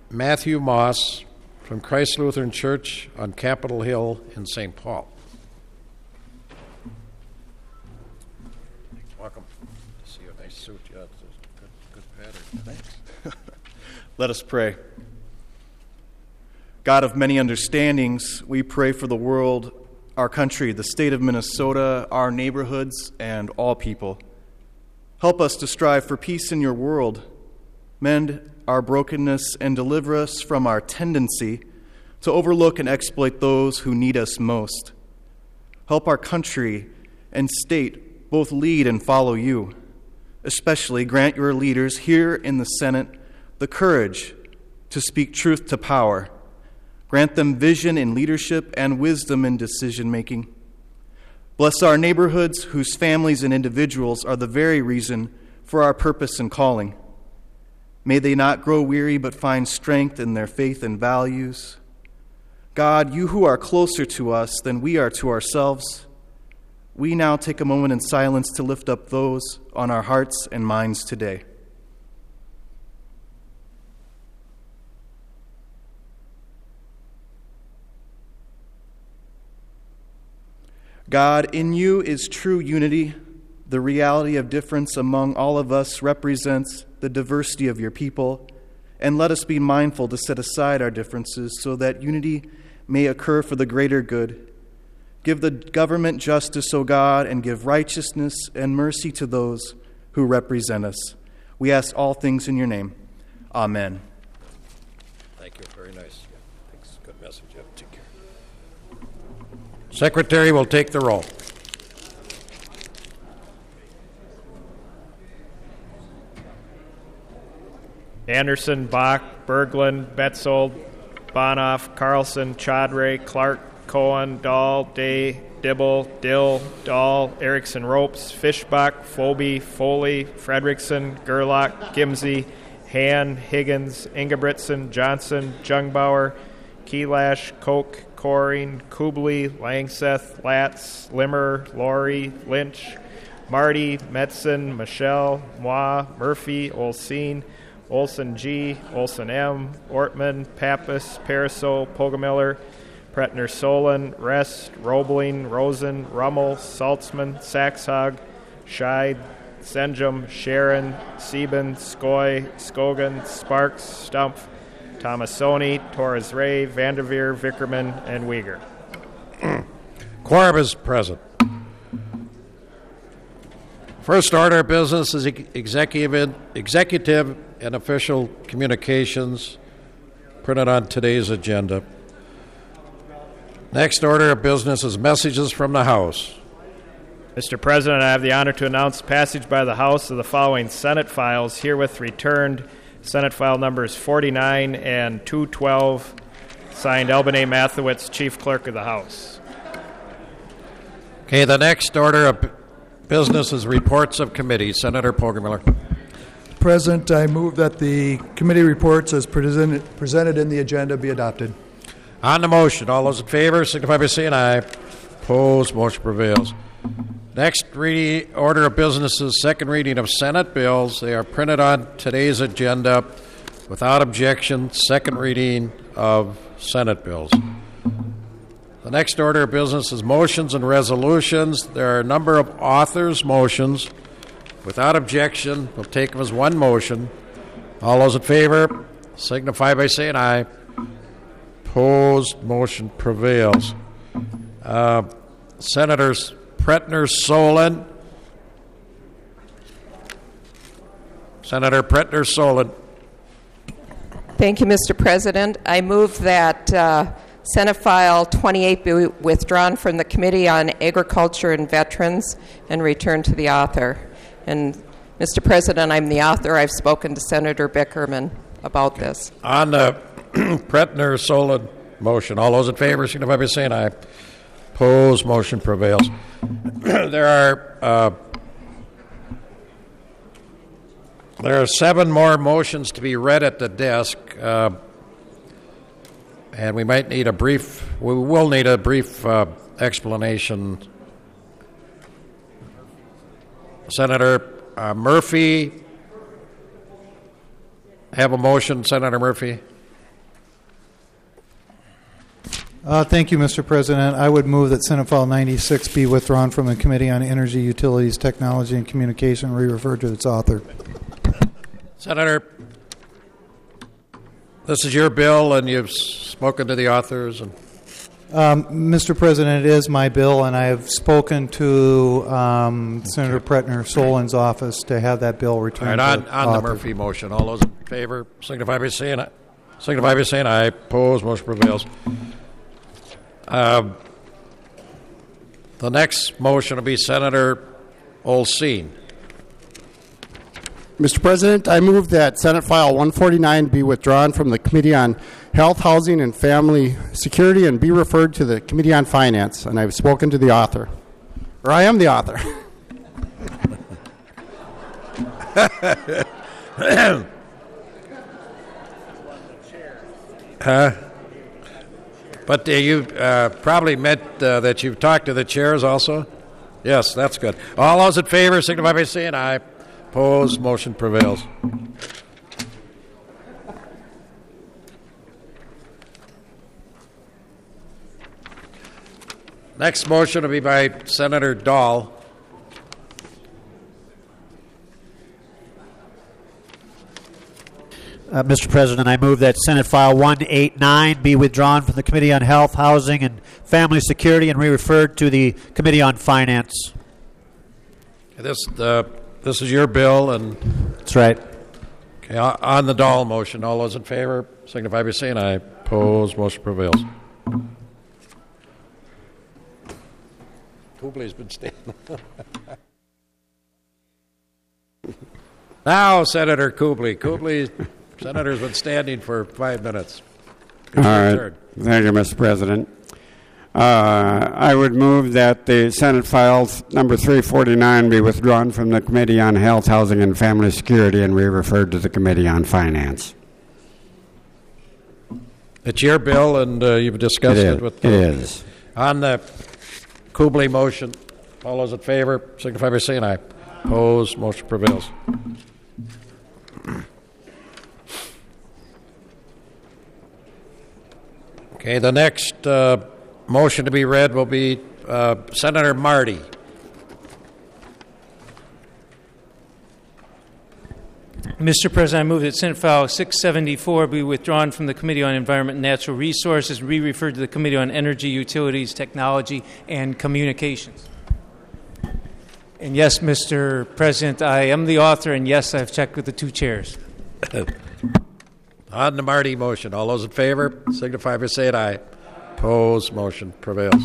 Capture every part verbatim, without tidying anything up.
Matthew Moss from Christ Lutheran Church on Capitol Hill in Saint Paul. Welcome. See you. Nice suit. Yeah, it's a good, good pattern. Thanks. Let us pray. God of many understandings, we pray for the world, our country, the state of Minnesota, our neighborhoods, and all people. Help us to strive for peace in your world. Mend our brokenness and deliver us from our tendency to overlook and exploit those who need us most. Help our country and state both lead and follow you. Especially grant your leaders here in the Senate the courage to speak truth to power. Grant them vision in leadership and wisdom in decision-making. Bless our neighborhoods whose families and individuals are the very reason for our purpose and calling. May they not grow weary but find strength in their faith and values. God, you who are closer to us than we are to ourselves, we now take a moment in silence to lift up those on our hearts and minds today. God, in you is true unity. The reality of difference among all of us represents the diversity of your people, and let us be mindful to set aside our differences so that unity may occur for the greater good. Give the government justice, O God, and give righteousness and mercy to those who represent us. We ask all things in your name. Amen. Thank you. Very nice. Yeah, thanks. Good message. Yeah, take care. Secretary will take the roll. Anderson, Bach, Berglund, Betzold, Bonoff, Carlson, Chaudhry, Clark, Cohen, Dahl, Day, Dibble, Dill, Dahl, Erickson Ropes, Fischbach, Phoebe, Foley, Fredrickson, Gerlach, Gimsey, Han, Higgins, Ingebritsen, Johnson, Jungbauer, Keelash, Koch, Coring, Kubley, Langseth, Latz, Limmer, Laurie, Lynch, Marty, Metzen, Michelle, Moi, Murphy, Olseen, Olson G, Olson M, Ortman, Pappas, Paraso, Pogamiller, Pretner Solon, Rest, Roebling, Rosen, Rummel, Saltzman, Saxhog, Scheid, Senjum, Sharon, Sieben, Skoy, Skogan, Sparks, Stumpf, Tomasoni, Torres Ray, Vanderveer, Vickerman, and Uyghur. Quorum is present. First order of business is executive, executive and official communications printed on today's agenda. Next order of business is messages from the House. Mister President, I have the honor to announce passage by the House of the following Senate files herewith returned. Senate file numbers forty-nine and two twelve, signed Albin A. Mathewitz, Chief Clerk of the House. Okay, the next order of business is reports of committees. Senator Pogamiller. President, I move that the committee reports as presented, presented in the agenda be adopted. On the motion, all those in favor signify by saying aye. Opposed, motion prevails. Next reading, order of business is second reading of Senate bills. They are printed on today's agenda without objection. Second reading of Senate bills. The next order of business is motions and resolutions. There are a number of authors' motions. Without objection, we'll take them as one motion. All those in favor signify by saying aye. Opposed, motion prevails. Uh, Senators Pretner Solon. Senator Pretner Solon. Thank you, Mister President. I move that uh, Senate File twenty-eight be withdrawn from the Committee on Agriculture and Veterans and returned to the author. And, Mister President, I'm the author. I've spoken to Senator Bickerman about this. On the Pretner Solon motion, all those in favor signify by saying aye. Opposed, motion prevails. There are uh, there are seven more motions to be read at the desk, uh, and we might need a brief. We will need a brief uh, explanation. Senator uh, Murphy, have a motion. Senator Murphy. Uh, thank you, Mister President. I would move that Senate File ninety-six be withdrawn from the Committee on Energy, Utilities, Technology, and Communication and re-referred to its author. Senator, this is your bill, and you've spoken to the authors. And Um, Mister President, it is my bill, and I have spoken to um, Senator Pretner Solin's office to have that bill all returned right, to on, on the author. Murphy motion, all those in favor signify by saying aye. Signify by saying aye. Opposed, motion prevails. Um, the next motion will be Senator Olsine. Mister President, I move that Senate File one forty-nine be withdrawn from the Committee on Health, Housing, and Family Security and be referred to the Committee on Finance. And I've spoken to the author. Or I am the author. Huh? But uh, you uh, probably meant uh, that you've talked to the chairs also? Yes, that's good. All those in favor signify by saying aye. Opposed, motion prevails. Next motion will be by Senator Dahl. Uh, Mister President, I move that Senate File one eighty-nine be withdrawn from the Committee on Health, Housing, and Family Security and re-referred to the Committee on Finance. This uh, this is your bill, and That's right. okay, on the Dahl motion, all those in favor signify by saying aye. Opposed, motion prevails. Kubley's been standing. Now, Senator Kubley. Kubley, Senator's been standing for five minutes. All right. Turn. Thank you, Mister President. Uh, I would move that the Senate files number three forty-nine be withdrawn from the Committee on Health, Housing, and Family Security and re-referred to the Committee on Finance. It's your bill, and uh, you've discussed It it, is. with It the, is. on the Kubley motion. All those in favor signify by saying aye. Opposed, motion prevails. Okay, the next uh, motion to be read will be uh, Senator Marty. Mister President, I move that Senate File six seventy-four be withdrawn from the Committee on Environment and Natural Resources and re-referred to the Committee on Energy, Utilities, Technology, and Communications. And yes, Mister President, I am the author, and yes, I've checked with the two chairs. On the Marty motion, all those in favor signify by saying aye. Opposed, motion prevails.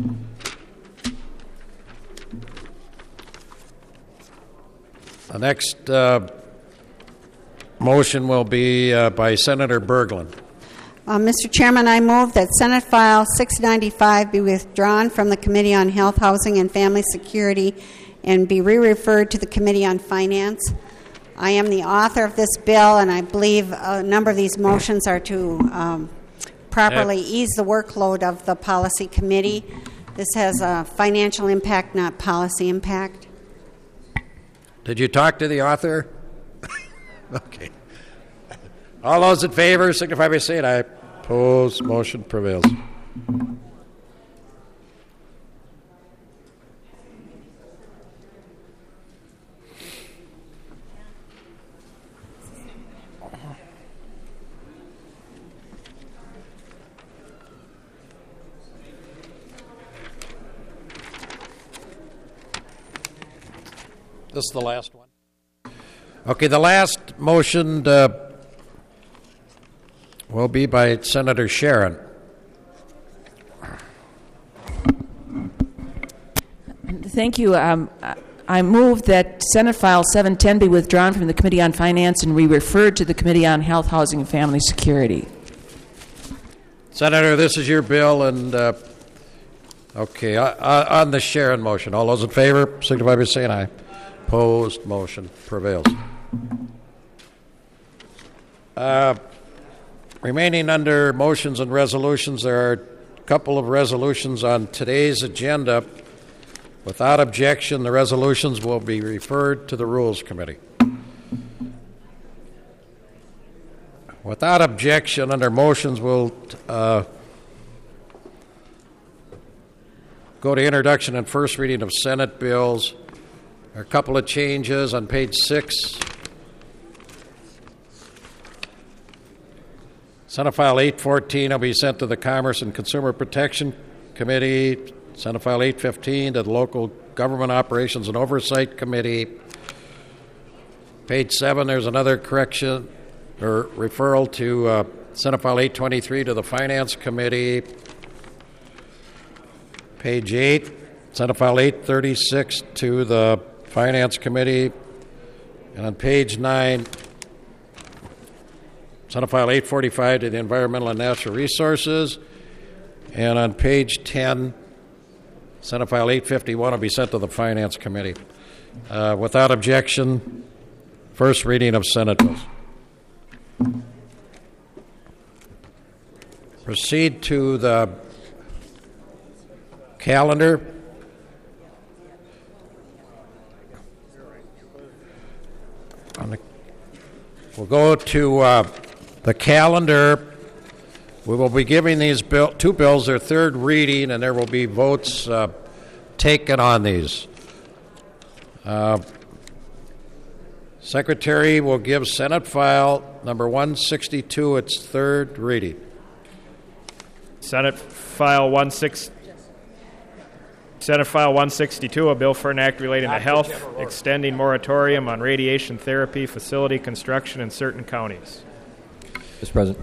The next uh, motion will be uh, by Senator Berglund. Uh, Mister Chairman, I move that Senate File six ninety-five be withdrawn from the Committee on Health, Housing, and Family Security and be re-referred to the Committee on Finance. I am the author of this bill, and I believe a number of these motions are to um, properly Yep. ease the workload of the Policy Committee. This has a financial impact, not policy impact. Did you talk to the author? Okay. All those in favor signify by saying aye. Opposed, motion prevails. This is the last one. Okay, the last motion uh, will be by Senator Sharon. Thank you. Um, I move that Senate File seven ten be withdrawn from the Committee on Finance and re-referred to the Committee on Health, Housing, and Family Security. Senator, this is your bill, and uh, okay, uh, on the Sharon motion, all those in favor signify by saying aye. Opposed, motion prevails. Uh, remaining under motions and resolutions, there are a couple of resolutions on today's agenda. Without objection, the resolutions will be referred to the Rules Committee. Without objection, under motions, we'll uh, Go to introduction and first reading of Senate bills. There are a couple of changes on page six. Senate File eight fourteen will be sent to the Commerce and Consumer Protection Committee. Senate File eight fifteen to the Local Government Operations and Oversight Committee. Page seven, there's another correction or referral to uh, Senate File eight twenty-three to the Finance Committee. Page eight, Senate File eight thirty-six to the Finance Committee. And on page nine, Senate File eight forty-five to the Environmental and Natural Resources. And on page ten, Senate File eight fifty-one will be sent to the Finance Committee. Uh, without objection, first reading of Senate bills. Proceed to the calendar. On the, we'll go to uh, the calendar. We will be giving these bill, two bills their third reading, and there will be votes uh, taken on these. Uh, Secretary will give Senate File number one sixty-two its third reading. Senate File one six, Senate File one sixty-two, a bill for an act relating to health, extending moratorium on radiation therapy facility construction in certain counties. Mister President.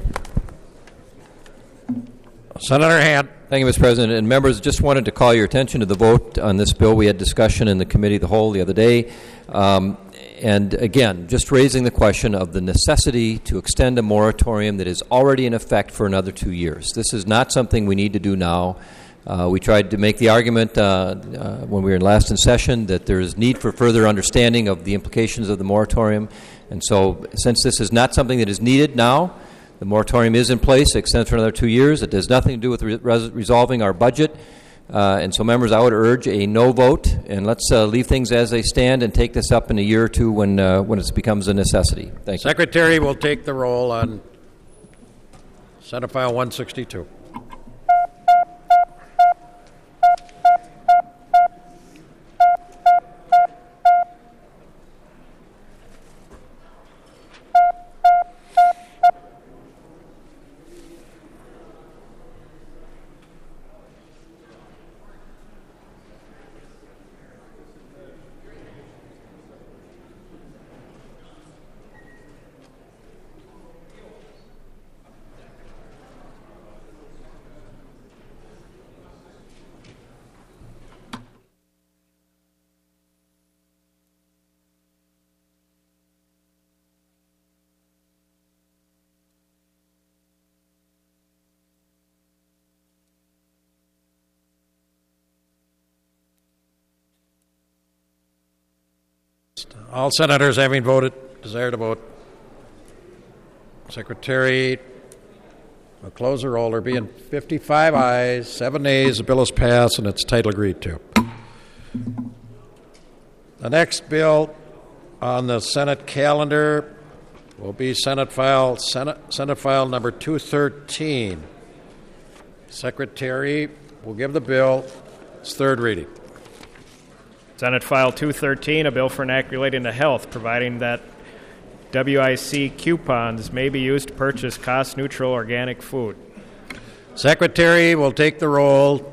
Senator Hand. Thank you, Mister President. And members, just wanted to call your attention to the vote on this bill. We had discussion in the committee of the whole the other day. Um, and again, just raising the question of the necessity to extend a moratorium that is already in effect for another two years. This is not something we need to do now. Uh, we tried to make the argument uh, uh, when we were last in session that there is need for further understanding of the implications of the moratorium. And so since this is not something that is needed now, the moratorium is in place, extends for another two years. It has nothing to do with re- res- resolving our budget. Uh, and so, members, I would urge a no vote, and let's uh, leave things as they stand and take this up in a year or two when uh, when it becomes a necessity. Thank you. Secretary will take the roll on Senate File one sixty-two. All senators having voted desire to vote. Secretary will close the roll. There being fifty-five ayes, seven nays. The bill is passed and its title agreed to. The next bill on the Senate calendar will be Senate File Senate, Senate File number two thirteen. Secretary will give the bill its third reading. Senate File two thirteen, a bill for an act relating to health, providing that W I C coupons may be used to purchase cost-neutral organic food. Secretary will take the roll.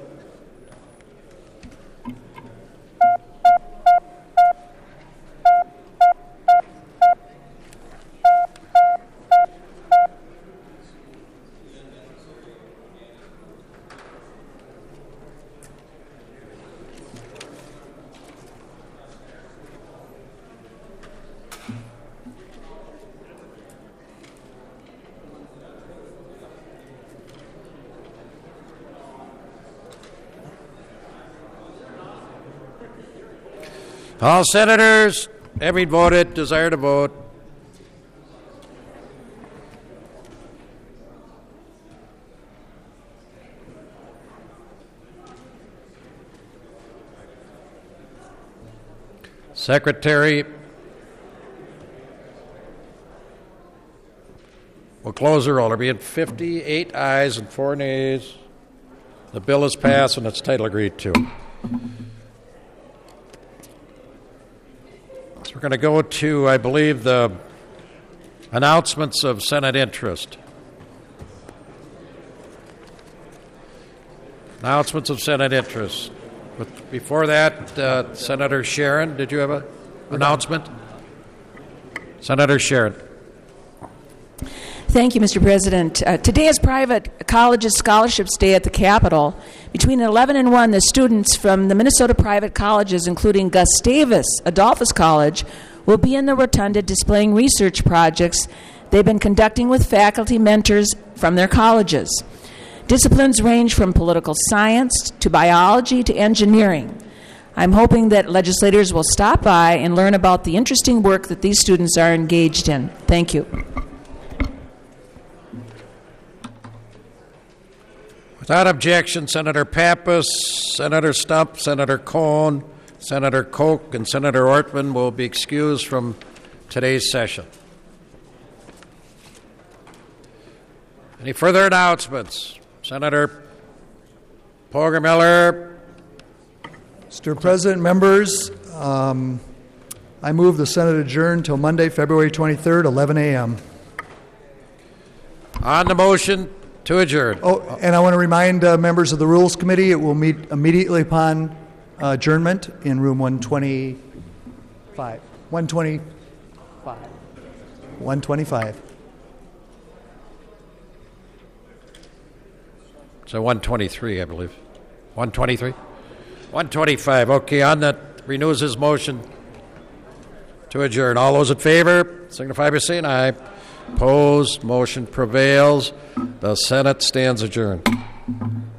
All senators having voted desire to vote. Secretary will close the roll. There being fifty-eight ayes and four nays. The bill is passed and its title agreed to. So we're going to go to, I believe, the announcements of Senate interest. Announcements of Senate interest. But before that, uh, Senator Sharon, did you have an announcement? Senator Sharon. Thank you, Mister President. Uh, today is Private Colleges Scholarships Day at the Capitol. Between eleven and one, the students from the Minnesota private colleges, including Gustavus Adolphus College, will be in the rotunda displaying research projects they've been conducting with faculty mentors from their colleges. Disciplines range from political science to biology to engineering. I'm hoping that legislators will stop by and learn about the interesting work that these students are engaged in. Thank you. Without objection, Senator Pappas, Senator Stump, Senator Cohn, Senator Koch, and Senator Ortman will be excused from today's session. Any further announcements? Senator Poggemiller. Mister President, members, um, I move the Senate adjourn until Monday, February twenty-third, eleven a.m. On the motion to adjourn. Oh, and I want to remind uh, members of the Rules Committee it will meet immediately upon uh, adjournment in room one twenty-five. one twenty-five. one twenty-five. So one twenty-three, I believe. one twenty-three? one twenty-five. Okay, on that, renews his motion to adjourn. All those in favor, signify by saying aye. Opposed, motion prevails. The Senate stands adjourned.